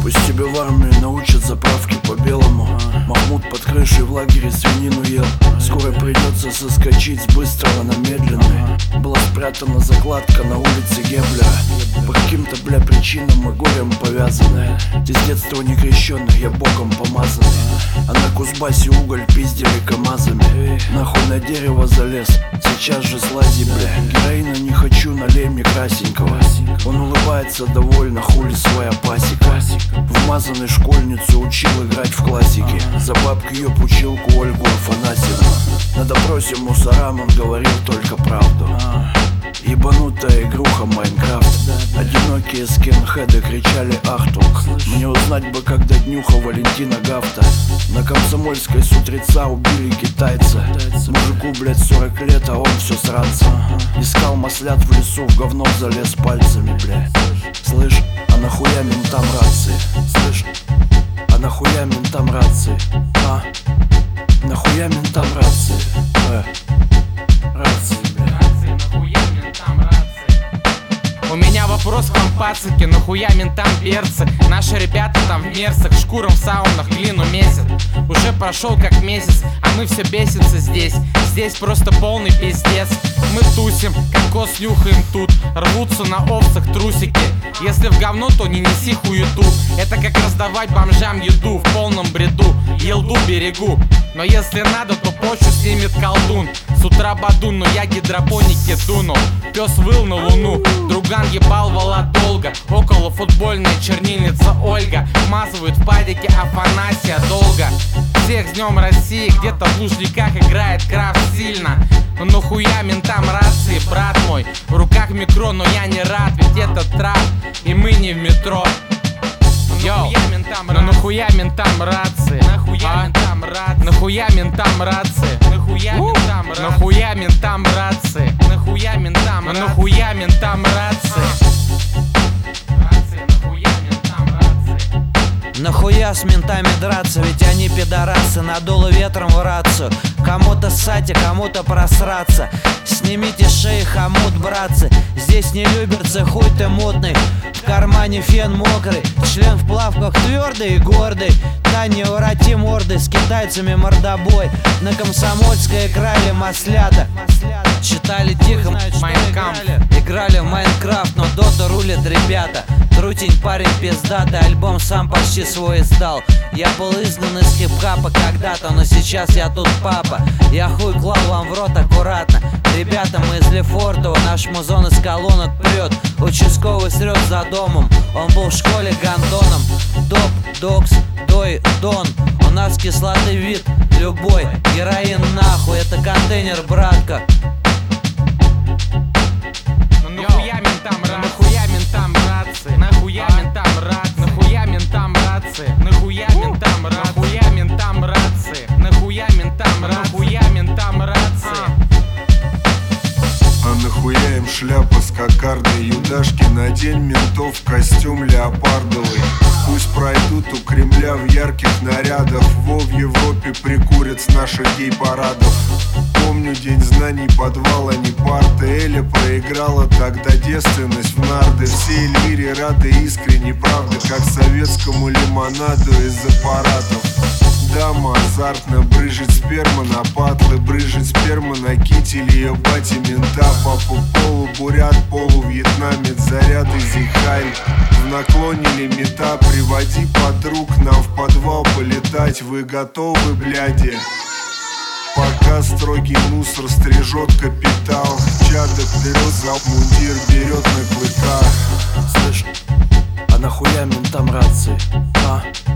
Пусть тебя в армию научат заправки по белому. Махмуд под крышей в лагере свинину ел. Скоро придется соскочить с быстрого на медленный. Была спрятана закладка на улице Геблера. По каким-то, причинам мы горем повязаны. Ты с детства не крещеный, я богом помазанный. А на Кузбассе уголь пиздили КамАЗами. Нахуй на дерево залез, сейчас же слази, Героина не хочу, налей мне красенького. Он улыбается довольно, хули своя пасека. Вмазанный школьницу учил играть в классике. За бабки ее училку Ольгу Афанасьевну. На допросе мусорам он говорил только правду. Ебанутая игруха Майнкрафт. Одинокие скинхеды кричали ахтунг. Мне узнать бы, когда днюха Валентина Гафта. На Комсомольской с утреца убили китайца. Мужику, 40 лет, а он все сраться. Искал маслят в лесу, в говно залез пальцами, Слышь, а нахуя ментам рации? Слышь, а нахуя ментам рации? Нахуя ментам рации? Рации, У меня вопрос к вам, пацаки, нахуя ментам перцы? Наши ребята там в мерсах, шкурам в саунах глину месяц. Уже прошел как месяц, а мы все бесимся здесь. Здесь просто полный пиздец. Мы тусим, кокос нюхаем тут. Рвутся на овцах трусики. Если в говно, то не неси хуету. Это как раздавать бомжам еду в полном бреду. Елду берегу, но если надо, то почву снимет колдун. С утра бадун, но я гидропоники дунул. Пес выл на луну, друган ебал вала долго. Около футбольная чернильница Ольга вмазывает в падике Афанасия долго. Всех с днем России, где-то в Лужниках играет крафт сильно. Но нахуя ментам рации, брат мой? В руках микро, но я не рад, ведь это трап, и мы не в метро. Йоу, но нахуя ментам рации? Нахуя ментам рации? Нахуя ментам рации? Нахуя ментам рации? Нахуя ментам рации? Нахуя ментам рации? Нахуя с ментами драться, ведь они пидорасы. Надуло ветром в рацию. Кому-то ссать, а кому-то просраться. Снимите шеи, хомут, братцы. Здесь не любится, хуй ты мутный. В кармане фен мокрый, член в плавках твердый и гордый. Да не урати морды, с китайцами мордобой. На Комсомольской играли маслята. Читали тихо Майнкамп. Играли в Майнкрафт, но дота рулит ребята. Трутень парень пиздатый, альбом сам почти свой издал. Я был изгнан из хип-хапа когда-то, но сейчас я тут папа. Я хуй клал вам в рот аккуратно. Ребята, мы из Лефортово, наш музон из колонок прет. Участковый срет за домом, он был в школе гандоном. Доп, докс, дой, дон. У нас кислотный вид любой. Героин нахуй, это контейнер, братка. Нахуя ментам рации? Нахуя ментам рации? Нахуя ментам рации? Нахуя ментам рации? Нахуя ментам рации? Нахуя ментам рации? Нахуя ментам рации? А нахуя им шляпа с кокардой? Юдашки, надень ментов костюм леопардовый. Пусть пройдут у Кремля в ярких нарядах. В Европе прикурят с наших гей-парадов. Помню день знаний, подвал, а не парты. Эля проиграла тогда девственность в нарды. Все Эльвире рады искренне, правда, как советскому лимонаду из аппаратов. Дама азартно брыжет сперма на патлы, брыжет сперма на китель ее бати мента. Папа полубурят, полувьетнамец, заряды зихаль. В наклоне лимита, приводи подруг нам в подвал полетать. Вы готовы, бляди? Пока строгий мусор стрижет капитал. Чадок берет за мундир, берет на клыках. Слышь, а нахуя ментам рации?